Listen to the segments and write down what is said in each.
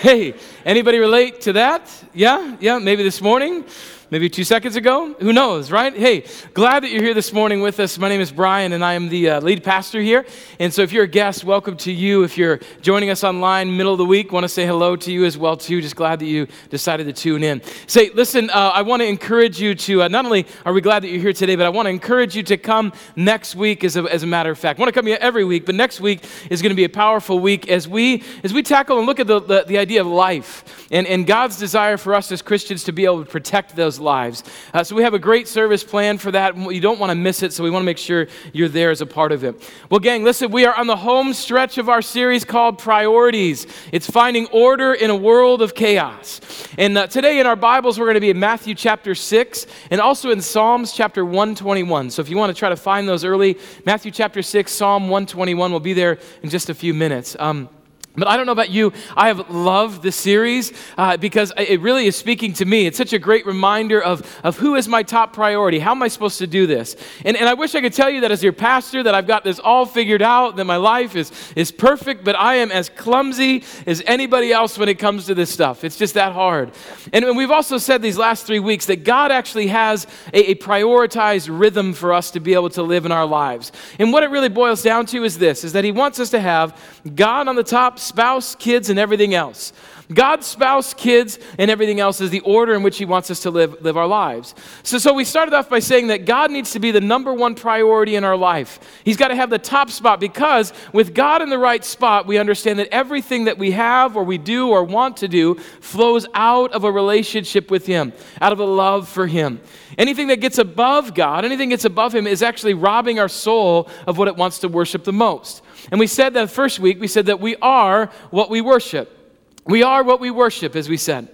Hey, anybody relate to that? Yeah, maybe this morning, maybe 2 seconds ago. Who knows, right? Hey, glad that you're here this morning with us. My name is Brian, and I am the lead pastor here. And so if you're a guest, welcome to you. If you're joining us online, middle of the week, want to say hello to you as well, too. Just glad that you decided to tune in. Say, listen, I want to encourage you to, not only are we glad that you're here today, but I want to encourage you to come next week as a matter of fact. I want to come here every week, but next week is going to be a powerful week as we tackle and look at the idea of life and God's desire for us as Christians to be able to protect those lives. So we have a great service planned for that. You don't want to miss it, so we want to make sure you're there as a part of it. Well, gang, listen, we are on the home stretch of our series called Priorities. It's finding order in a world of chaos. And today in our Bibles, we're going to be in Matthew chapter 6 and also in Psalms chapter 121. So if you want to try to find those early, Matthew chapter 6, Psalm 121 will be there in just a few minutes. But I don't know about you, I have loved this series because it really is speaking to me. It's such a great reminder of who is my top priority. How am I supposed to do this? And I wish I could tell you that as your pastor that I've got this all figured out, that my life is perfect, but I am as clumsy as anybody else when it comes to this stuff. It's just that hard. And we've also said these last 3 weeks that God actually has a prioritized rhythm for us to be able to live in our lives. And what it really boils down to is this, is that He wants us to have God on the top, spouse, kids, and everything else. God, spouse, kids, and everything else is the order in which He wants us to live our lives. So we started off by saying that God needs to be the number one priority in our life. He's got to have the top spot because with God in the right spot, we understand that everything that we have or we do or want to do flows out of a relationship with Him, out of a love for Him. Anything that gets above God, anything that gets above Him is actually robbing our soul of what it wants to worship the most. And we said that first week, we said that we are what we worship. We are what we worship, as we said.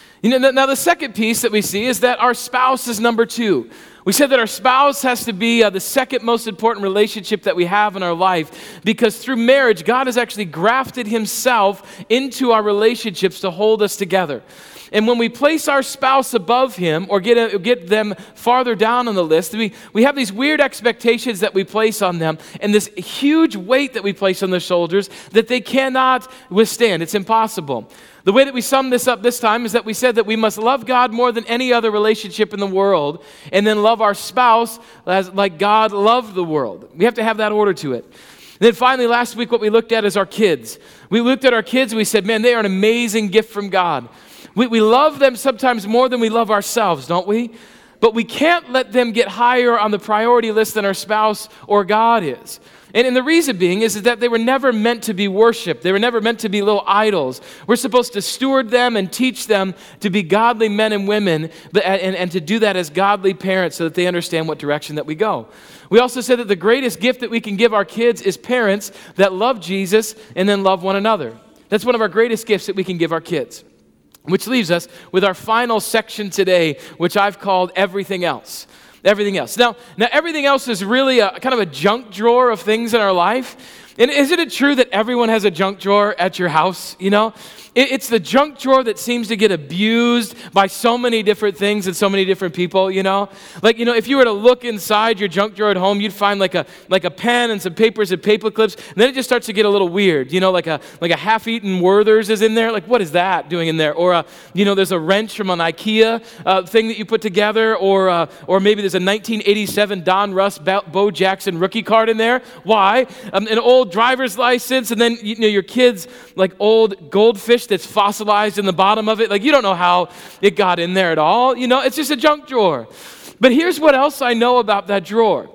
Now the second piece that we see is that our spouse is number two. We said that our spouse has to be the second most important relationship that we have in our life because through marriage, God has actually grafted Himself into our relationships to hold us together. And when we place our spouse above Him or get them farther down on the list, we have these weird expectations that we place on them and this huge weight that we place on their shoulders that they cannot withstand. It's impossible. The way that we sum this up this time is that we said that we must love God more than any other relationship in the world and then love our spouse like God loved the world. We have to have that order to it. And then finally, last week, what we looked at is our kids. We looked at our kids and we said, man, they are an amazing gift from God. We love them sometimes more than we love ourselves, don't we? But we can't let them get higher on the priority list than our spouse or God is. And the reason being is that they were never meant to be worshiped. They were never meant to be little idols. We're supposed to steward them and teach them to be godly men and women and to do that as godly parents so that they understand what direction that we go. We also said that the greatest gift that we can give our kids is parents that love Jesus and then love one another. That's one of our greatest gifts that we can give our kids. Which leaves us with our final section today, which I've called Everything Else. Everything else. Now everything else is really a kind of a junk drawer of things in our life. And isn't it true that everyone has a junk drawer at your house, you know? It's the junk drawer that seems to get abused by so many different things and so many different people, you know? Like, you know, if you were to look inside your junk drawer at home, you'd find like a pen and some papers and paper clips, and then it just starts to get a little weird, you know, like a half-eaten Werther's is in there. Like, what is that doing in there? Or, you know, there's a wrench from an IKEA thing that you put together, or maybe there's a 1987 Don Russ Bo Jackson rookie card in there. Why? An old driver's license, and then, you know, your kid's like old goldfish that's fossilized in the bottom of it. Like, you don't know how it got in there at all. You know, it's just a junk drawer. But here's what else I know about that drawer.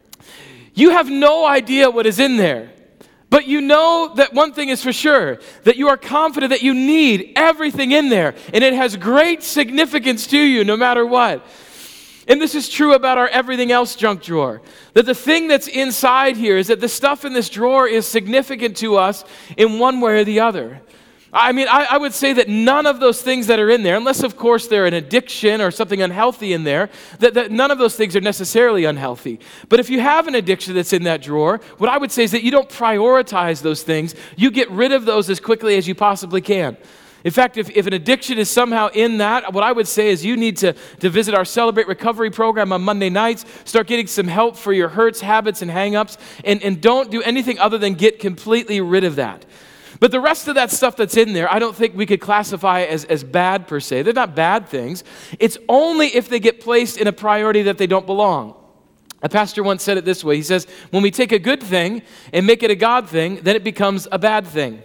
You have no idea what is in there. But you know that one thing is for sure, that you are confident that you need everything in there. And it has great significance to you no matter what. And this is true about our everything else junk drawer. That the thing that's inside here is that the stuff in this drawer is significant to us in one way or the other. I mean, I would say that none of those things that are in there, unless of course they're an addiction or something unhealthy in there, that none of those things are necessarily unhealthy. But if you have an addiction that's in that drawer, what I would say is that you don't prioritize those things. You get rid of those as quickly as you possibly can. In fact, if an addiction is somehow in that, what I would say is you need to visit our Celebrate Recovery program on Monday nights, start getting some help for your hurts, habits, and hang-ups, and don't do anything other than get completely rid of that. But the rest of that stuff that's in there, I don't think we could classify as bad per se. They're not bad things. It's only if they get placed in a priority that they don't belong. A pastor once said it this way. He says, when we take a good thing and make it a God thing, then it becomes a bad thing.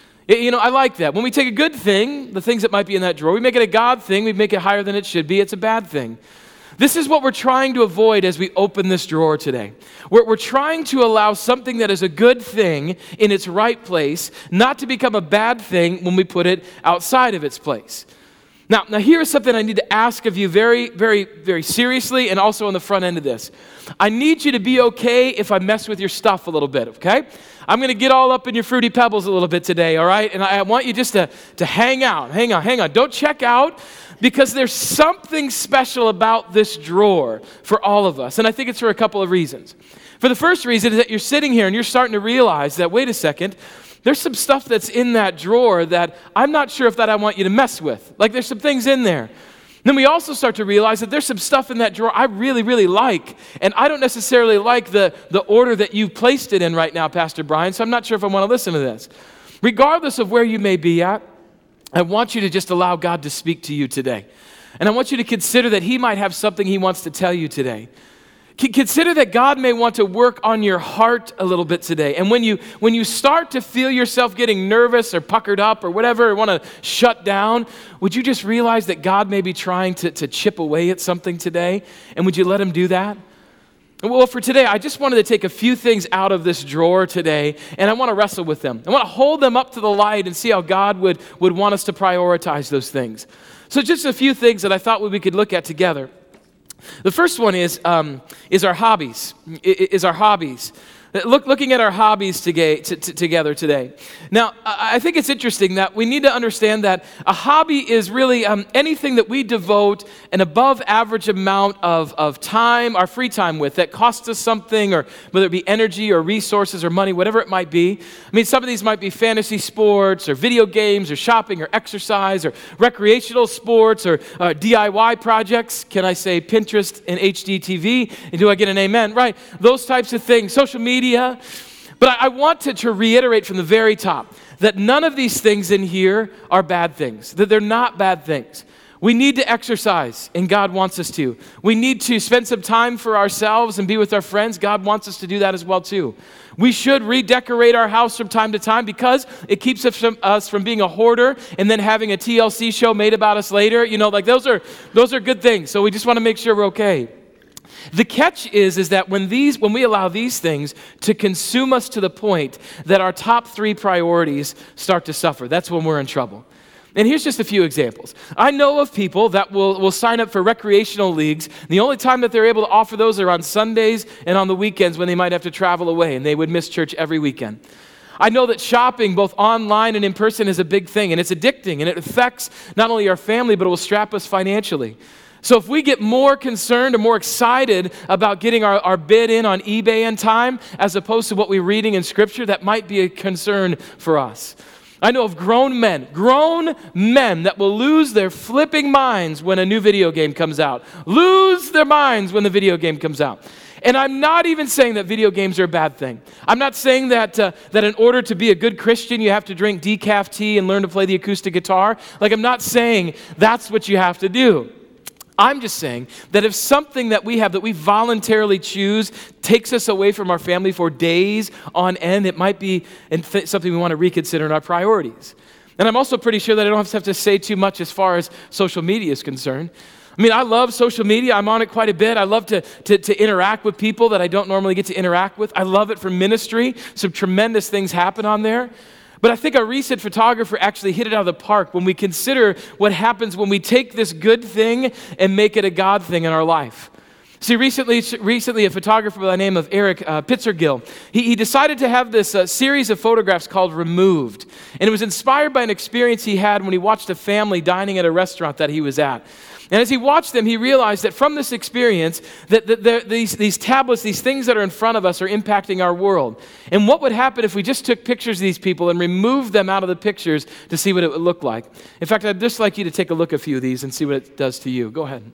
I like that. When we take a good thing, the things that might be in that drawer, we make it a God thing, we make it higher than it should be, it's a bad thing. This is what we're trying to avoid as we open this drawer today. We're trying to allow something that is a good thing in its right place not to become a bad thing when we put it outside of its place. Now here's something I need to ask of you very, very, very seriously, and also on the front end of this. I need you to be okay if I mess with your stuff a little bit, okay? I'm going to get all up in your Fruity Pebbles a little bit today, all right? And I want you just to hang out. Hang on. Don't check out, because there's something special about this drawer for all of us. And I think it's for a couple of reasons. For the first reason is that you're sitting here and you're starting to realize that, wait a second, there's some stuff that's in that drawer that I'm not sure if that I want you to mess with. Like, there's some things in there. Then we also start to realize that there's some stuff in that drawer I really, really like, and I don't necessarily like the order that you've placed it in right now, Pastor Brian, so I'm not sure if I want to listen to this. Regardless of where you may be at, I want you to just allow God to speak to you today. And I want you to consider that He might have something He wants to tell you today. Consider that God may want to work on your heart a little bit today. And when you start to feel yourself getting nervous or puckered up or whatever, or want to shut down, would you just realize that God may be trying to chip away at something today? And would you let Him do that? Well, for today, I just wanted to take a few things out of this drawer today, and I want to wrestle with them. I want to hold them up to the light and see how God would want us to prioritize those things. So just a few things that I thought we could look at together. The first one is our hobbies. Is our hobbies. Looking at our hobbies together today. Now, I think it's interesting that we need to understand that a hobby is really anything that we devote an above average amount of time, our free time with, that costs us something, or whether it be energy or resources or money, whatever it might be. I mean, some of these might be fantasy sports or video games or shopping or exercise or recreational sports or DIY projects. Can I say Pinterest and HDTV? And do I get an amen? Right. Those types of things. Social media. But I want to reiterate from the very top that none of these things in here are bad things, that they're not bad things. We need to exercise, and God wants us to. We need to spend some time for ourselves and be with our friends. God wants us to do that as well too. We should redecorate our house from time to time because it keeps us from being a hoarder and then having a TLC show made about us later. Like those are good things. So we just want to make sure we're okay. The catch is that when we allow these things to consume us to the point that our top 3 priorities start to suffer, that's when we're in trouble. And here's just a few examples. I know of people that will sign up for recreational leagues. The only time that they're able to offer those are on Sundays and on the weekends when they might have to travel away, and they would miss church every weekend. I know that shopping, both online and in person, is a big thing, and it's addicting, and it affects not only our family, but it will strap us financially. So if we get more concerned or more excited about getting our bid in on eBay in time, as opposed to what we're reading in Scripture, that might be a concern for us. I know of grown men that will lose their flipping minds when a new video game comes out. Lose their minds when the video game comes out. And I'm not even saying that video games are a bad thing. I'm not saying that in order to be a good Christian, you have to drink decaf tea and learn to play the acoustic guitar. Like, I'm not saying that's what you have to do. I'm just saying that if something that we have that we voluntarily choose takes us away from our family for days on end, it might be something we want to reconsider in our priorities. And I'm also pretty sure that I don't have to say too much as far as social media is concerned. I mean, I love social media. I'm on it quite a bit. I love to interact with people that I don't normally get to interact with. I love it for ministry. Some tremendous things happen on there. But I think our recent photographer actually hit it out of the park when we consider what happens when we take this good thing and make it a God thing in our life. See, recently a photographer by the name of Eric Pitzergill, he decided to have this series of photographs called Removed. And it was inspired by an experience he had when he watched a family dining at a restaurant that he was at. And as he watched them, he realized that from this experience, that these tablets, these things that are in front of us are impacting our world. And what would happen if we just took pictures of these people and removed them out of the pictures to see what it would look like? In fact, I'd just like you to take a look at a few of these and see what it does to you. Go ahead.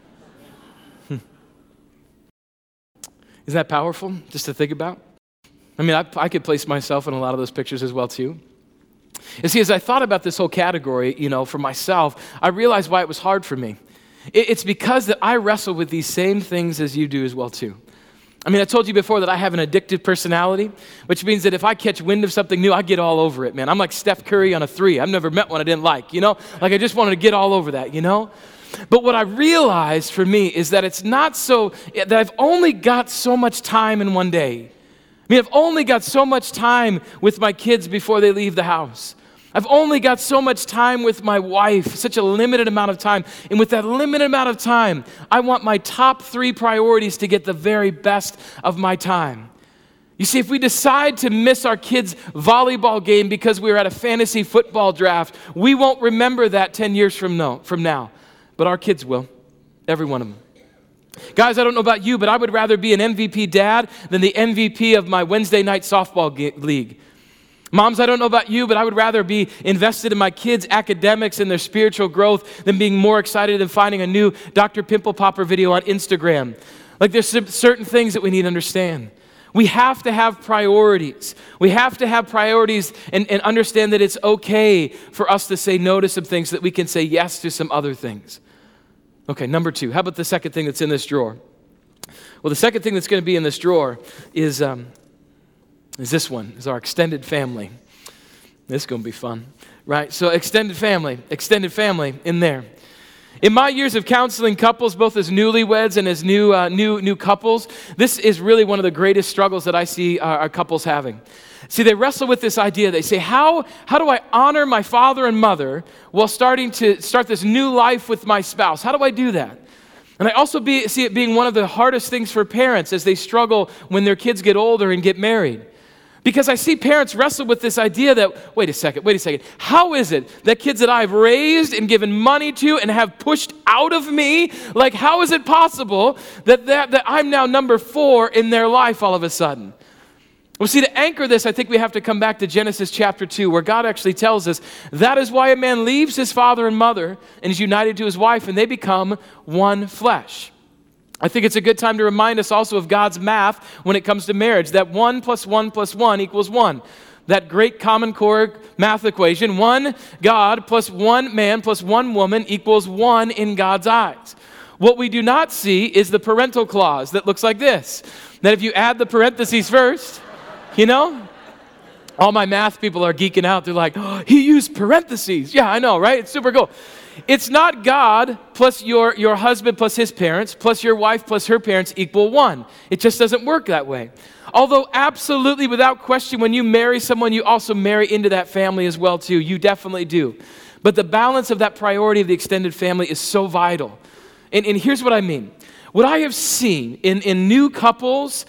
Isn't that powerful just to think about? I mean, I could place myself in a lot of those pictures as well too. And see, as I thought about this whole category, for myself, I realized why it was hard for me. It's because that I wrestle with these same things as you do as well too. I mean, I told you before that I have an addictive personality, which means that if I catch wind of something new, I get all over it, man. I'm like Steph Curry on a 3. I've never met one I didn't like, Like I just wanted to get all over that, But what I realized for me is that it's not so, that I've only got so much time in one day. I mean, I've only got so much time with my kids before they leave the house. I've only got so much time with my wife, such a limited amount of time. And with that limited amount of time, I want my top 3 priorities to get the very best of my time. You see, if we decide to miss our kids' volleyball game because we were at a fantasy football draft, we won't remember that 10 years from now. But our kids will, every one of them. Guys, I don't know about you, but I would rather be an MVP dad than the MVP of my Wednesday night softball league. Moms, I don't know about you, but I would rather be invested in my kids' academics and their spiritual growth than being more excited than finding a new Dr. Pimple Popper video on Instagram. Like there's certain things that we need to understand. We have to have priorities. We have to have priorities and understand that it's okay for us to say no to some things, that we can say yes to some other things. Okay, number 2. How about the second thing that's in this drawer? Well, the second thing that's going to be in this drawer is this one, is our extended family. This is going to be fun, right? So extended family in there. In my years of counseling couples, both as newlyweds and as new couples, this is really one of the greatest struggles that I see our couples having. See, they wrestle with this idea. They say, how do I honor my father and mother while start this new life with my spouse? How do I do that? And I also see it being one of the hardest things for parents as they struggle when their kids get older and get married. Because I see parents wrestle with this idea that, wait a second, how is it that kids that I've raised and given money to and have pushed out of me, like how is it possible that I'm now number 4 in their life all of a sudden? Well, see, to anchor this, I think we have to come back to Genesis chapter 2, where God actually tells us that is why a man leaves his father and mother and is united to his wife, and they become one flesh. I think it's a good time to remind us also of God's math when it comes to marriage, that 1 + 1 + 1 = 1. That great common core math equation, 1 God plus 1 man plus 1 woman equals 1 in God's eyes. What we do not see is the parental clause that looks like this. That if you add the parentheses first, all my math people are geeking out. They're like, oh, he used parentheses. Yeah, I know, right? It's super cool. It's not God plus your husband plus his parents plus your wife plus her parents equal 1. It just doesn't work that way. Although absolutely, without question, when you marry someone, you also marry into that family as well too. You definitely do. But the balance of that priority of the extended family is so vital. And here's what I mean. What I have seen in new couples,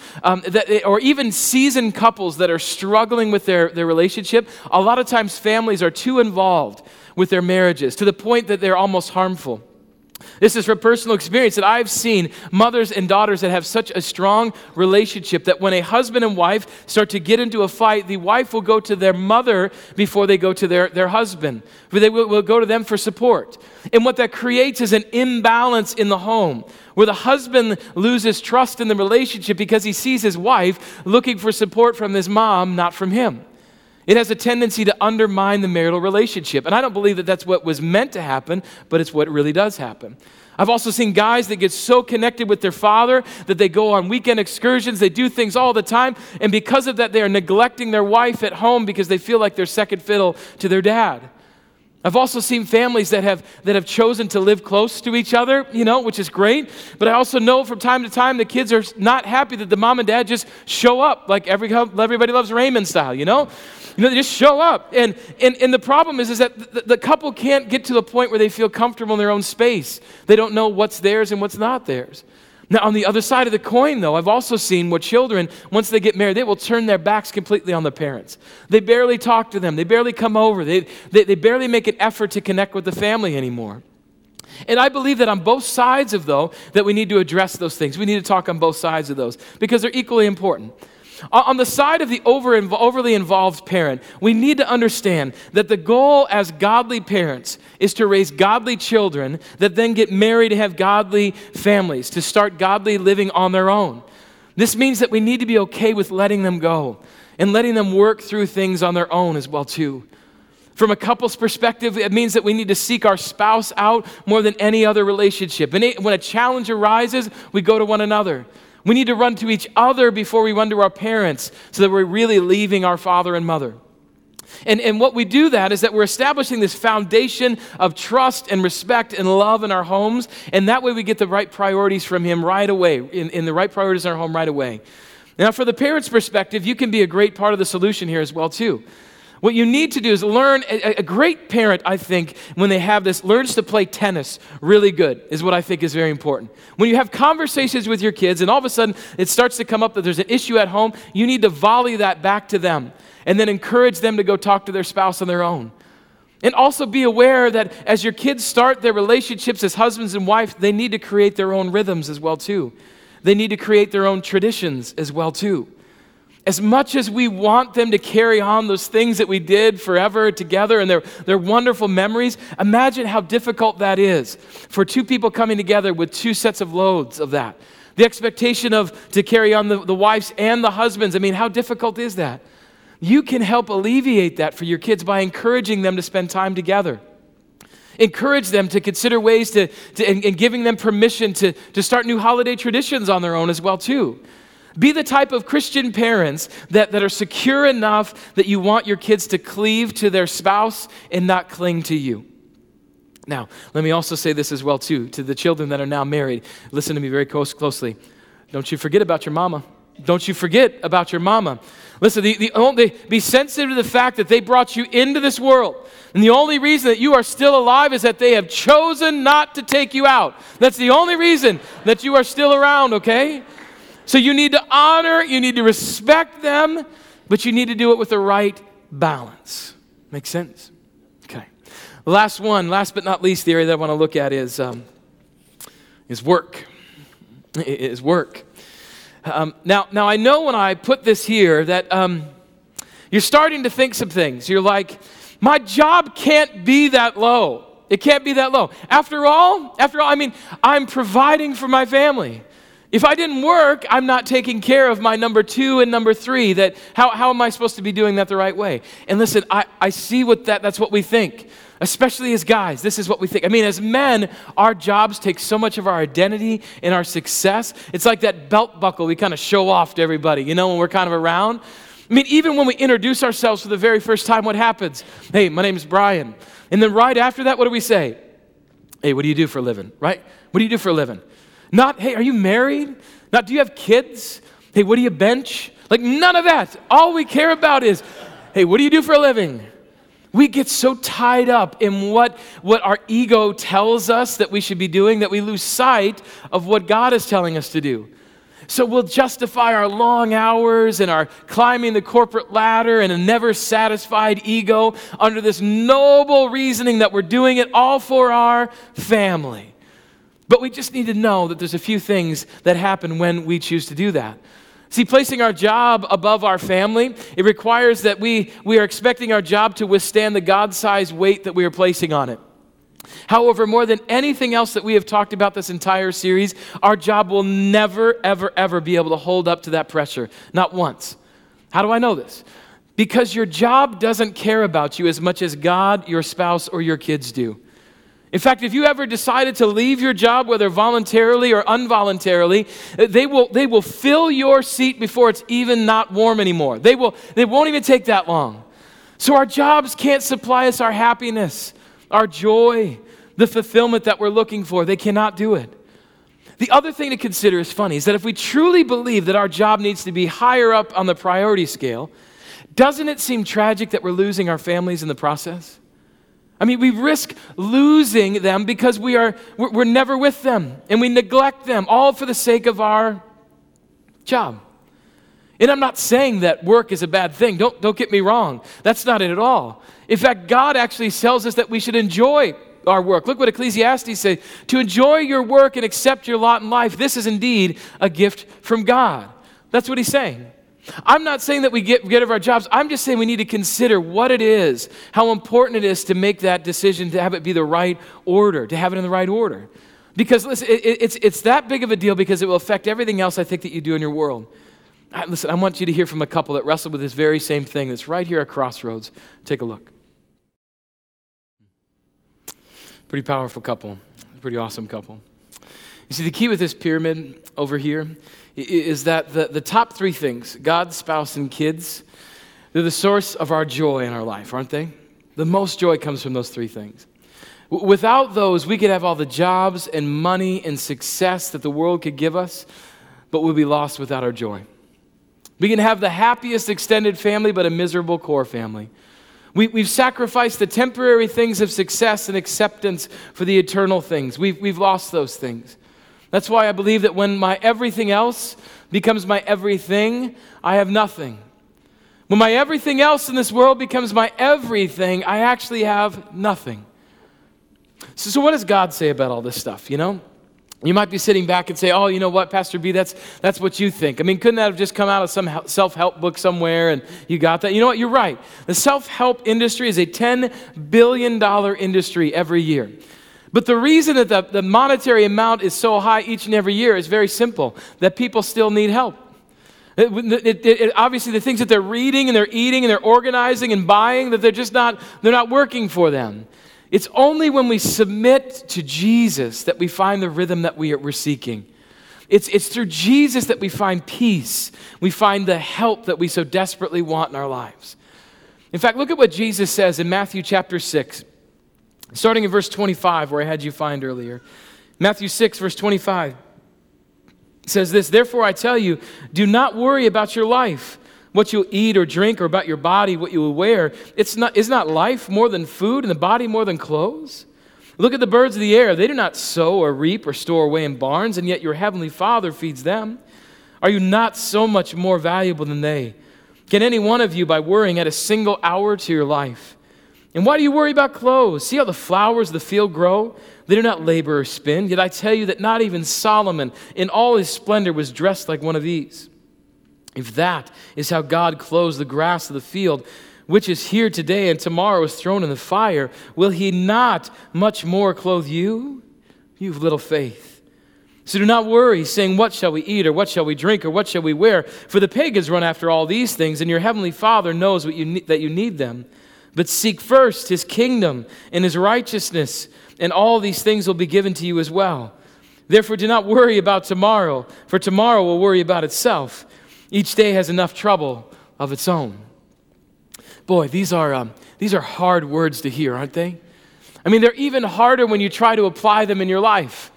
or even seasoned couples that are struggling with their relationship, a lot of times families are too involved with their marriages to the point that they're almost harmful. This is from personal experience that I've seen mothers and daughters that have such a strong relationship that when a husband and wife start to get into a fight, the wife will go to their mother before they go to their husband. They will go to them for support. And what that creates is an imbalance in the home, where the husband loses trust in the relationship because he sees his wife looking for support from his mom, not from him. It has a tendency to undermine the marital relationship. And I don't believe that that's what was meant to happen, but it's what really does happen. I've also seen guys that get so connected with their father that they go on weekend excursions, they do things all the time, and because of that, they are neglecting their wife at home because they feel like they're second fiddle to their dad. I've also seen families that have chosen to live close to each other, which is great. But I also know from time to time the kids are not happy that the mom and dad just show up like Everybody Loves Raymond style, they just show up. And the problem is that the couple can't get to the point where they feel comfortable in their own space. They don't know what's theirs and what's not theirs. Now, on the other side of the coin, though, I've also seen where children, once they get married, they will turn their backs completely on their parents. They barely talk to them. They barely come over. They barely make an effort to connect with the family anymore. And I believe that on both sides that we need to address those things. We need to talk on both sides of those because they're equally important. On the side of the overly involved parent, we need to understand that the goal as godly parents is to raise godly children that then get married and have godly families, to start godly living on their own. This means that we need to be okay with letting them go and letting them work through things on their own as well too. From a couple's perspective, it means that we need to seek our spouse out more than any other relationship. And when a challenge arises, we go to one another. We need to run to each other before we run to our parents so that we're really leaving our father and mother. And what we do that is that we're establishing this foundation of trust and respect and love in our homes, and that way we get the right priorities from him right away, in the right priorities in our home right away. Now, for the parent's perspective, you can be a great part of the solution here as well, too. What you need to do is learn, a great parent, I think, when they have this, learns to play tennis really good, is what I think is very important. When you have conversations with your kids, and all of a sudden it starts to come up that there's an issue at home, you need to volley that back to them, and then encourage them to go talk to their spouse on their own. And also be aware that as your kids start their relationships as husbands and wives, they need to create their own rhythms as well, too. They need to create their own traditions as well, too. As much as we want them to carry on those things that we did forever together and their wonderful memories, imagine how difficult that is for two people coming together with two sets of loads of that. The expectation to carry on the wives and the husbands. I mean, how difficult is that? You can help alleviate that for your kids by encouraging them to spend time together. Encourage them to consider ways and giving them permission to start new holiday traditions on their own as well, too. Be the type of Christian parents that are secure enough that you want your kids to cleave to their spouse and not cling to you. Now, let me also say this as well, too, to the children that are now married. Listen to me very closely. Don't you forget about your mama. Don't you forget about your mama. Listen, be sensitive to the fact that they brought you into this world. And the only reason that you are still alive is that they have chosen not to take you out. That's the only reason that you are still around, okay? So you need to honor, you need to respect them, but you need to do it with the right balance. Make sense? Okay. Last but not least, the area that I want to look at is work. Is work. Now I know when I put this here that you're starting to think some things. You're like, my job can't be that low. It can't be that low. After all, I mean, I'm providing for my family. If I didn't work, I'm not taking care of my number 2 and number 3. How am I supposed to be doing that the right way? And listen, I see that's what we think, especially as guys. This is what we think. I mean, as men, our jobs take so much of our identity and our success. It's like that belt buckle we kind of show off to everybody, when we're kind of around. I mean, even when we introduce ourselves for the very first time, what happens? Hey, my name is Brian. And then right after that, what do we say? Hey, what do you do for a living, right? What do you do for a living? Not, hey, are you married? Not, do you have kids? Hey, what do you bench? Like, none of that. All we care about is, hey, what do you do for a living? We get so tied up in what our ego tells us that we should be doing that we lose sight of what God is telling us to do. So we'll justify our long hours and our climbing the corporate ladder and a never satisfied ego under this noble reasoning that we're doing it all for our family. But we just need to know that there's a few things that happen when we choose to do that. See, placing our job above our family, it requires that we are expecting our job to withstand the God-sized weight that we are placing on it. However, more than anything else that we have talked about this entire series, our job will never, ever, ever be able to hold up to that pressure. Not once. How do I know this? Because your job doesn't care about you as much as God, your spouse, or your kids do. In fact, if you ever decided to leave your job, whether voluntarily or involuntarily, they will fill your seat before it's even not warm anymore. They won't even take that long. So our jobs can't supply us our happiness, our joy, the fulfillment that we're looking for. They cannot do it. The other thing to consider is funny, is that if we truly believe that our job needs to be higher up on the priority scale, doesn't it seem tragic that we're losing our families in the process? I mean, we risk losing them because we're never with them and we neglect them, all for the sake of our job. And I'm not saying that work is a bad thing. Don't get me wrong. That's not it at all. In fact, God actually tells us that we should enjoy our work. Look what Ecclesiastes says. To enjoy your work and accept your lot in life, this is indeed a gift from God. That's what he's saying. I'm not saying that we get rid of our jobs. I'm just saying we need to consider what it is, how important it is to make that decision, to have it be the right order, to have it in the right order. Because listen, it's that big of a deal because it will affect everything else I think that you do in your world. Listen, I want you to hear from a couple that wrestled with this very same thing that's right here at Crossroads. Take a look. Pretty powerful couple. Pretty awesome couple. You see, the key with this pyramid over here is that the top three things, God, spouse, and kids, they're the source of our joy in our life, aren't they? The most joy comes from those three things. Without those, we could have all the jobs and money and success that the world could give us, but we'll be lost without our joy. We can have the happiest extended family, but a miserable core family. We've sacrificed the temporary things of success and acceptance for the eternal things. We've lost those things. That's why I believe that when my everything else becomes my everything, I have nothing. When my everything else in this world becomes my everything, I actually have nothing. So what does God say about all this stuff, you know? You might be sitting back and say, oh, you know what, Pastor B, that's what you think. I mean, couldn't that have just come out of some self-help book somewhere and you got that? You know what, you're right. The self-help industry is a $10 billion industry every year. But the reason that the monetary amount is so high each and every year is very simple, that people still need help. Obviously, the things that they're reading and they're eating and they're organizing and buying, that they're not working for them. It's only when we submit to Jesus that we find the rhythm that we're seeking. It's through Jesus that we find peace. We find the help that we so desperately want in our lives. In fact, look at what Jesus says in Matthew chapter 6, starting in verse 25, where I had you find earlier. Matthew 6, verse 25 says this, "Therefore I tell you, do not worry about your life, what you'll eat or drink, or about your body, what you will wear. Is not life more than food, and the body more than clothes? Look at the birds of the air. They do not sow or reap or store away in barns, and yet your heavenly Father feeds them. Are you not so much more valuable than they? Can any one of you, by worrying, add a single hour to your life? And why do you worry about clothes? See how the flowers of the field grow? They do not labor or spin. Yet I tell you that not even Solomon in all his splendor was dressed like one of these. If that is how God clothes the grass of the field, which is here today and tomorrow is thrown in the fire, will he not much more clothe you? You have little faith. So do not worry, saying, what shall we eat, or what shall we drink, or what shall we wear? For the pagans run after all these things, and your heavenly Father knows that you need them. But seek first his kingdom and his righteousness, and all these things will be given to you as well. Therefore do not worry about tomorrow, for tomorrow will worry about itself. Each day has enough trouble of its own." Boy, these are hard words to hear, aren't they? I mean, they're even harder when you try to apply them in your life.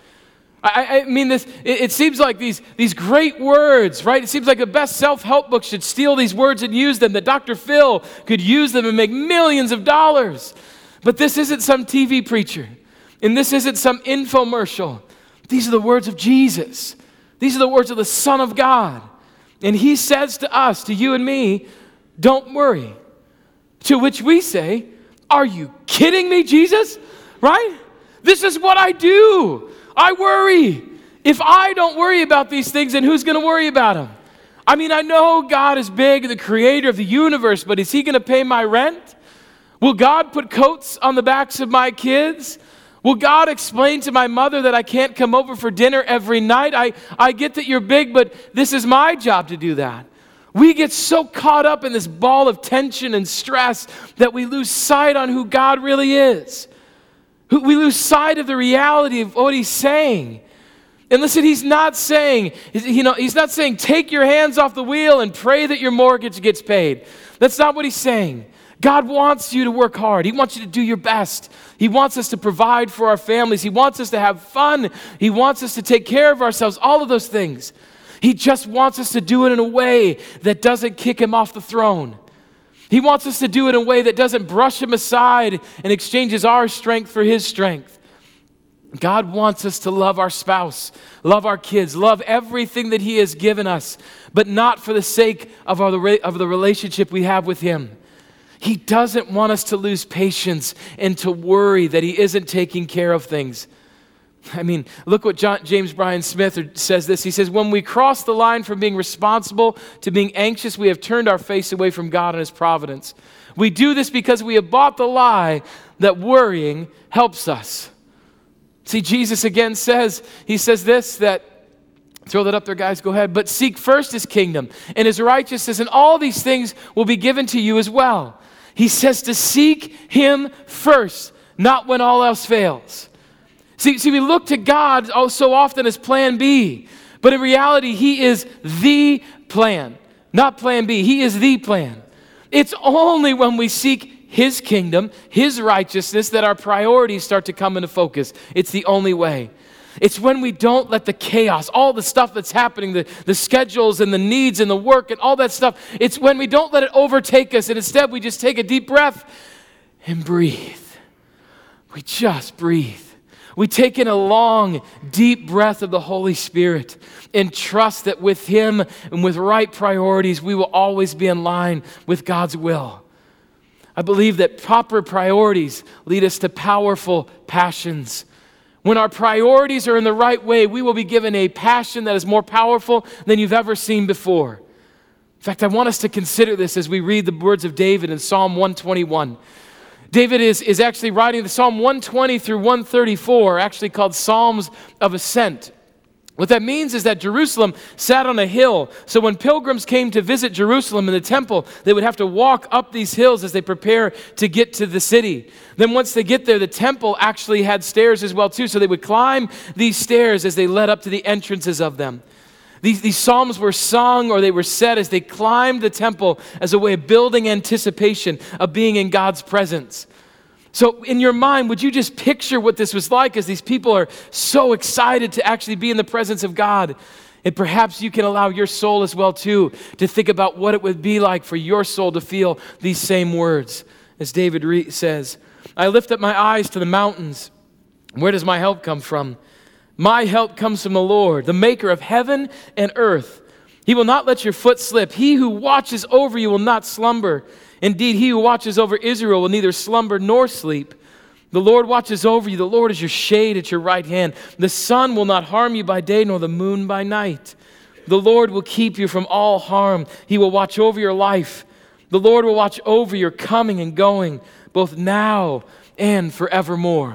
I mean, it seems like these great words, right? It seems like the best self-help book should steal these words and use them, that Dr. Phil could use them and make millions of dollars. But this isn't some TV preacher, and this isn't some infomercial. These are the words of Jesus. These are the words of the Son of God. And he says to us, to you and me, don't worry. To which we say, are you kidding me, Jesus? Right? This is what I do. I worry. If I don't worry about these things, then who's going to worry about them? I mean, I know God is big, the creator of the universe, but is he going to pay my rent? Will God put coats on the backs of my kids? Will God explain to my mother that I can't come over for dinner every night? I get that you're big, but this is my job to do that. We get so caught up in this ball of tension and stress that we lose sight on who God really is. We lose sight of the reality of what he's saying. And listen, he's not saying take your hands off the wheel and pray that your mortgage gets paid. That's not what he's saying. God wants you to work hard. He wants you to do your best. He wants us to provide for our families. He wants us to have fun. He wants us to take care of ourselves, all of those things. He just wants us to do it in a way that doesn't kick him off the throne. He wants us to do it in a way that doesn't brush him aside and exchanges our strength for his strength. God wants us to love our spouse, love our kids, love everything that he has given us, but not for the sake of the relationship we have with him. He doesn't want us to lose patience and to worry that he isn't taking care of things. I mean, look what James Bryan Smith says this. He says, when we cross the line from being responsible to being anxious, we have turned our face away from God and his providence. We do this because we have bought the lie that worrying helps us. See, Jesus again says, he says this, that, throw that up there, guys, go ahead. But seek first his kingdom and his righteousness, and all these things will be given to you as well. He says to seek him first, not when all else fails. See, we look to God so often as plan B, but in reality, he is the plan, not plan B. He is the plan. It's only when we seek his kingdom, his righteousness, that our priorities start to come into focus. It's the only way. It's when we don't let the chaos, all the stuff that's happening, the schedules and the needs and the work and all that stuff, it's when we don't let it overtake us, and instead we just take a deep breath and breathe. We just breathe. We take in a long, deep breath of the Holy Spirit and trust that with him and with right priorities, we will always be in line with God's will. I believe that proper priorities lead us to powerful passions. When our priorities are in the right way, we will be given a passion that is more powerful than you've ever seen before. In fact, I want us to consider this as we read the words of David in Psalm 121. David is actually writing the Psalm 120 through 134, actually called Psalms of Ascent. What that means is that Jerusalem sat on a hill. So when pilgrims came to visit Jerusalem in the temple, they would have to walk up these hills as they prepare to get to the city. Then once they get there, the temple actually had stairs as well too. So they would climb these stairs as they led up to the entrances of them. These psalms were sung or they were said as they climbed the temple as a way of building anticipation of being in God's presence. So in your mind, would you just picture what this was like as these people are so excited to actually be in the presence of God? And perhaps you can allow your soul as well too to think about what it would be like for your soul to feel these same words. As David says, I lift up my eyes to the mountains. Where does my help come from? My help comes from the Lord, the maker of heaven and earth. He will not let your foot slip. He who watches over you will not slumber. Indeed, he who watches over Israel will neither slumber nor sleep. The Lord watches over you. The Lord is your shade at your right hand. The sun will not harm you by day, nor the moon by night. The Lord will keep you from all harm. He will watch over your life. The Lord will watch over your coming and going, both now and forevermore.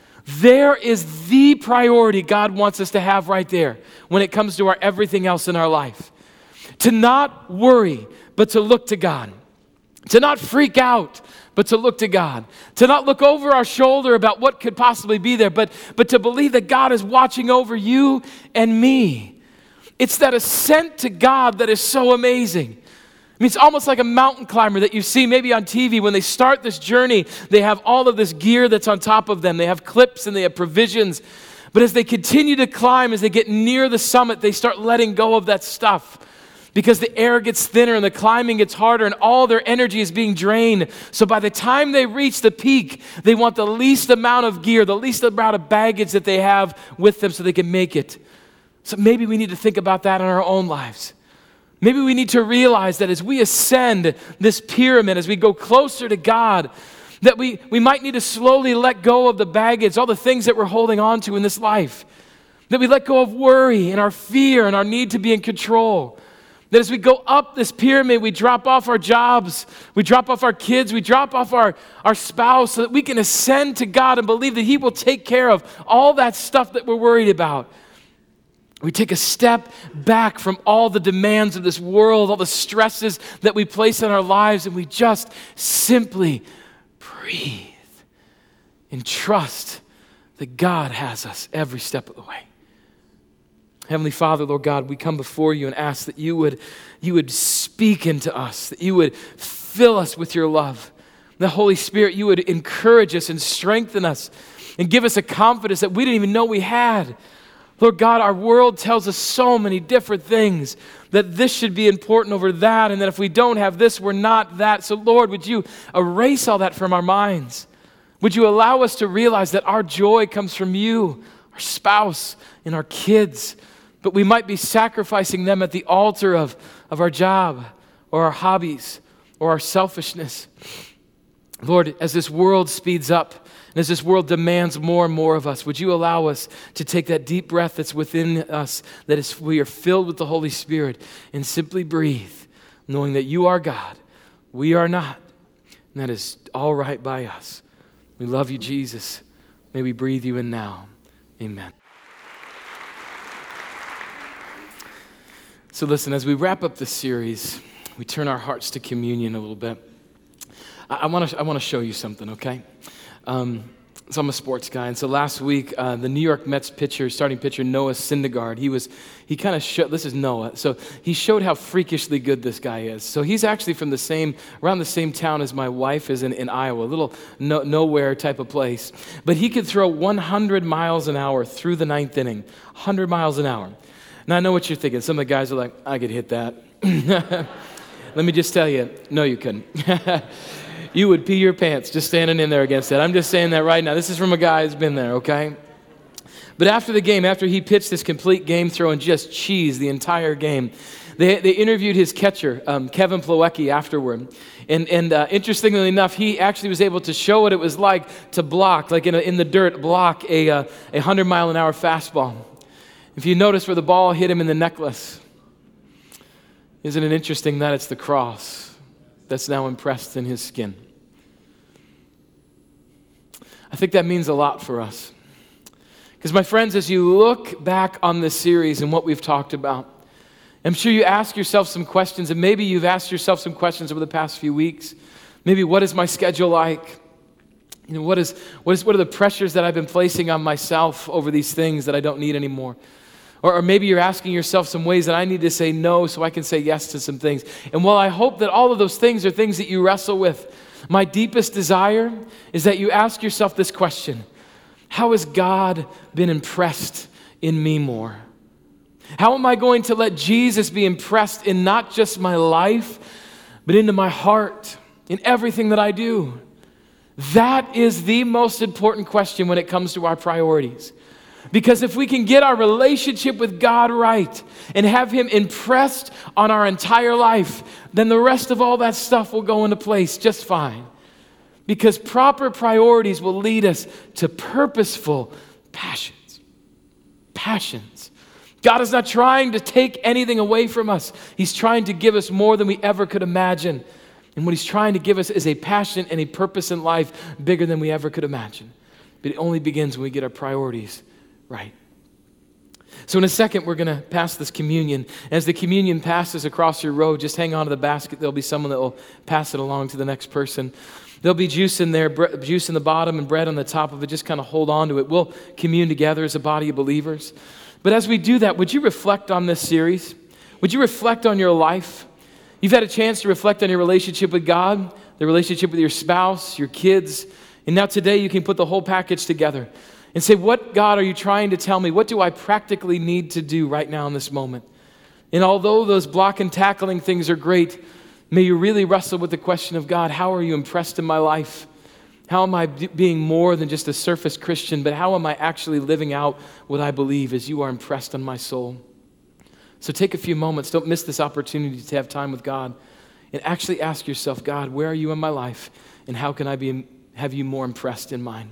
There is the priority God wants us to have right there when it comes to our everything else in our life. To not worry, but to look to God. To not freak out, but to look to God. To not look over our shoulder about what could possibly be there, but to believe that God is watching over you and me. It's that ascent to God that is so amazing. I mean, it's almost like a mountain climber that you see maybe on TV. When they start this journey, they have all of this gear that's on top of them. They have clips and they have provisions. But as they continue to climb, as they get near the summit, they start letting go of that stuff because the air gets thinner and the climbing gets harder and all their energy is being drained. So by the time they reach the peak, they want the least amount of gear, the least amount of baggage that they have with them so they can make it. So maybe we need to think about that in our own lives. Maybe we need to realize that as we ascend this pyramid, as we go closer to God, that we might need to slowly let go of the baggage, all the things that we're holding on to in this life. That we let go of worry and our fear and our need to be in control. That as we go up this pyramid, we drop off our jobs, we drop off our kids, we drop off our spouse so that we can ascend to God and believe that He will take care of all that stuff that we're worried about. We take a step back from all the demands of this world, all the stresses that we place in our lives, and we just simply breathe and trust that God has us every step of the way. Heavenly Father, Lord God, we come before you and ask that you would speak into us, that you would fill us with your love. The Holy Spirit, you would encourage us and strengthen us and give us a confidence that we didn't even know we had. Lord God, our world tells us so many different things, that this should be important over that, and that if we don't have this, we're not that. So Lord, would you erase all that from our minds? Would you allow us to realize that our joy comes from you, our spouse, and our kids, but we might be sacrificing them at the altar of our job or our hobbies or our selfishness. Lord, as this world speeds up, and as this world demands more and more of us, would you allow us to take that deep breath that's within us, we are filled with the Holy Spirit, and simply breathe, knowing that you are God, we are not, and that is all right by us. We love you, Jesus. May we breathe you in now. Amen. So listen, as we wrap up this series, we turn our hearts to communion a little bit. I want to show you something, okay? So I'm a sports guy, and so last week, the New York Mets starting pitcher Noah Syndergaard, he kind of showed, this is Noah, so he showed how freakishly good this guy is. So he's actually from around the same town as my wife is in Iowa, a little nowhere type of place. But he could throw 100 miles an hour through the ninth inning, 100 miles an hour. Now I know what you're thinking. Some of the guys are like, I could hit that. Let me just tell you, no you couldn't. You would pee your pants just standing in there against that. I'm just saying that right now. This is from a guy who's been there, okay? But after the game, after he pitched this complete game throw and just cheesed the entire game, they interviewed his catcher, Kevin Plawecki, afterward. And interestingly enough, he actually was able to show what it was like to block, like in the dirt, block a 100-mile-an-hour fastball. If you notice where the ball hit him in the necklace, isn't it interesting that it's the cross that's now impressed in his skin? I think that means a lot for us. Because my friends, as you look back on this series and what we've talked about, I'm sure you ask yourself some questions, and maybe you've asked yourself some questions over the past few weeks. Maybe, what is my schedule like? You know, what are the pressures that I've been placing on myself over these things that I don't need anymore? Or maybe you're asking yourself some ways that I need to say no so I can say yes to some things. And while I hope that all of those things are things that you wrestle with, my deepest desire is that you ask yourself this question: how has God been impressed in me more? How am I going to let Jesus be impressed in not just my life, but into my heart, in everything that I do? That is the most important question when it comes to our priorities. Because if we can get our relationship with God right and have Him impressed on our entire life, then the rest of all that stuff will go into place just fine. Because proper priorities will lead us to purposeful passions. Passions. God is not trying to take anything away from us. He's trying to give us more than we ever could imagine. And what He's trying to give us is a passion and a purpose in life bigger than we ever could imagine. But it only begins when we get our priorities right. So in a second, we're going to pass this communion. As the communion passes across your row, just hang on to the basket. There'll be someone that will pass it along to the next person. There'll be juice in there, juice in the bottom and bread on the top of it. Just kind of hold on to it. We'll commune together as a body of believers. But as we do that, would you reflect on this series? Would you reflect on your life? You've had a chance to reflect on your relationship with God, the relationship with your spouse, your kids, and now today you can put the whole package together and say, what, God, are you trying to tell me? What do I practically need to do right now in this moment? And although those block and tackling things are great, may you really wrestle with the question of, God, how are you impressed in my life? How am I being more than just a surface Christian, but how am I actually living out what I believe as you are impressed on my soul? So take a few moments. Don't miss this opportunity to have time with God and actually ask yourself, God, where are you in my life? And how can I have you more impressed in mine?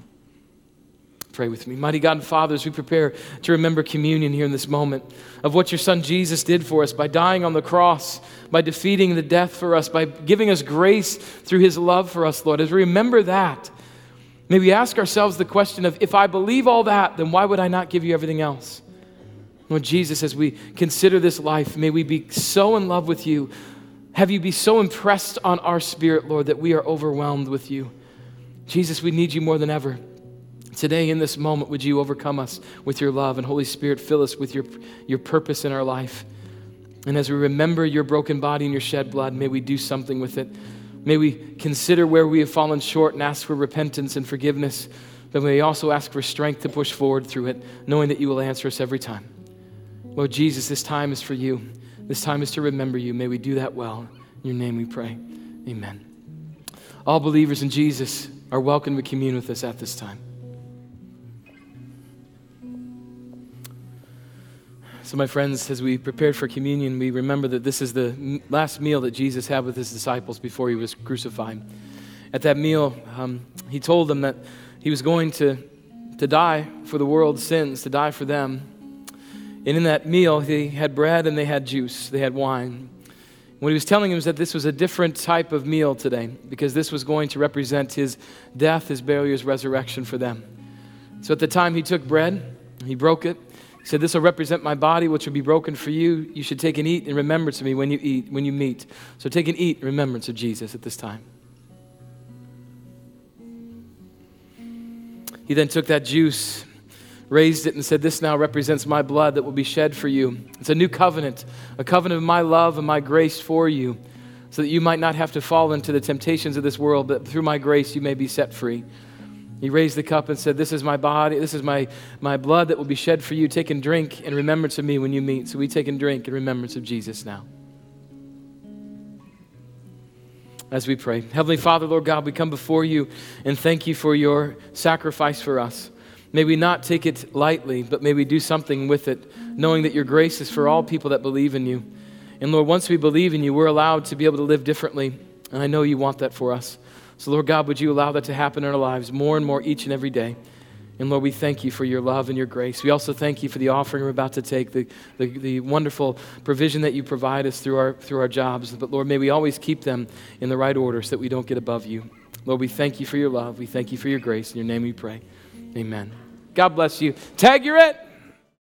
Pray with me. Mighty God and Father, as we prepare to remember communion here in this moment of what your Son Jesus did for us by dying on the cross, by defeating the death for us, by giving us grace through His love for us, Lord, as we remember that, may we ask ourselves the question of, if I believe all that, then why would I not give you everything else? Lord Jesus, as we consider this life, may we be so in love with you. Have you be so impressed on our spirit, Lord, that we are overwhelmed with you. Jesus, we need you more than ever. Today, in this moment, would you overcome us with your love, and Holy Spirit, fill us with your purpose in our life. And as we remember your broken body and your shed blood, may we do something with it. May we consider where we have fallen short and ask for repentance and forgiveness, but may we also ask for strength to push forward through it, knowing that you will answer us every time. Lord Jesus, this time is for you. This time is to remember you. May we do that well. In your name we pray. Amen. All believers in Jesus are welcome to commune with us at this time. So my friends, as we prepared for communion, we remember that this is the last meal that Jesus had with his disciples before he was crucified. At that meal, he told them that he was going to die for the world's sins, to die for them. And in that meal, they had bread and they had juice, they had wine. What he was telling them is that this was a different type of meal today, because this was going to represent his death, his burial, his resurrection for them. So at the time he took bread, He broke it. He said, this will represent my body, which will be broken for you. You should take and eat in remembrance of me when you meet. So take and eat in remembrance of Jesus at this time. He then took that juice, raised it, and said, this now represents my blood that will be shed for you. It's a new covenant, a covenant of my love and my grace for you, so that you might not have to fall into the temptations of this world, but through my grace you may be set free. He raised the cup and said, this is my body, this is my blood that will be shed for you. Take and drink in remembrance of me when you meet. So we take and drink in remembrance of Jesus now. As we pray. Heavenly Father, Lord God, we come before you and thank you for your sacrifice for us. May we not take it lightly, but may we do something with it, knowing that your grace is for all people that believe in you. And Lord, once we believe in you, we're allowed to be able to live differently. And I know you want that for us. So Lord God, would you allow that to happen in our lives more and more each and every day? And Lord, we thank you for your love and your grace. We also thank you for the offering we're about to take, the wonderful provision that you provide us through our jobs. But Lord, may we always keep them in the right order so that we don't get above you. Lord, we thank you for your love. We thank you for your grace. In your name we pray. Amen. God bless you. Tag, you're it.